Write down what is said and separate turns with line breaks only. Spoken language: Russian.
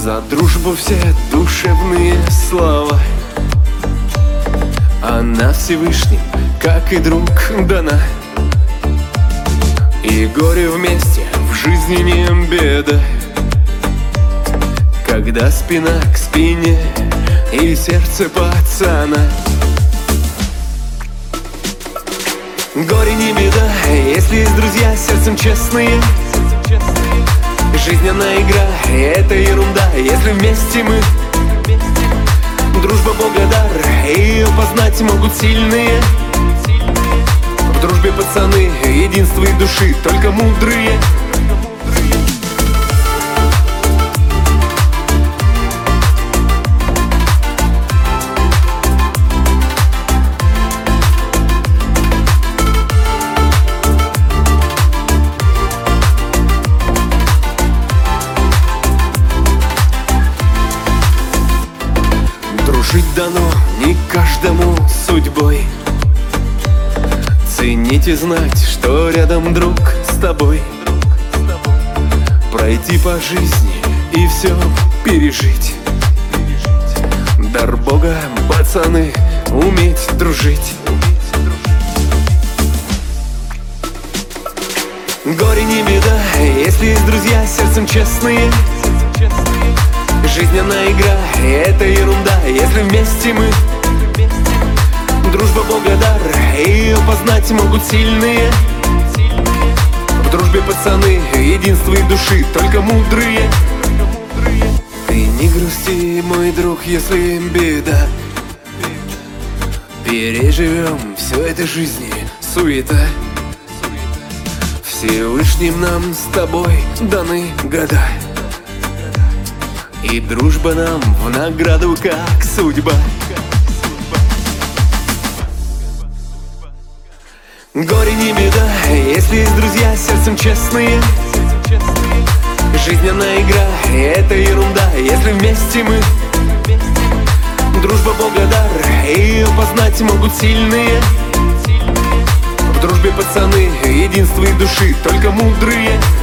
За дружбу все душевные слова, она Всевышним, как и друг, дана. И горе вместе в жизни не беда, когда спина к спине и сердце пацана. Горе не беда, если есть друзья сердцем честные. Жизненная игра — это ерунда, если вместе мы. Дружба Бога дар, ее познать могут сильные. В дружбе пацаны, единство и души, только мудрые. Жить дано не каждому судьбой. Ценить и знать, что рядом друг с тобой. Пройти по жизни и все пережить. Дар Бога, пацаны, уметь дружить. Горе не беда, если есть друзья сердцем честные. Жизненная игра — это ерунда, если вместе мы. Дружба Бога дар, ее познать могут сильные. В дружбе пацаны, единство и души, только мудрые. Ты не грусти, мой друг, если беда. Переживем все это жизни суета. Всевышним нам с тобой даны года, и дружба нам в награду, как судьба. Горе не беда, если есть друзья сердцем честные. Жизненная игра — это ерунда, если вместе мы. Дружба Бога дар, ее познать могут сильные. В дружбе пацаны, единство и души, только мудрые.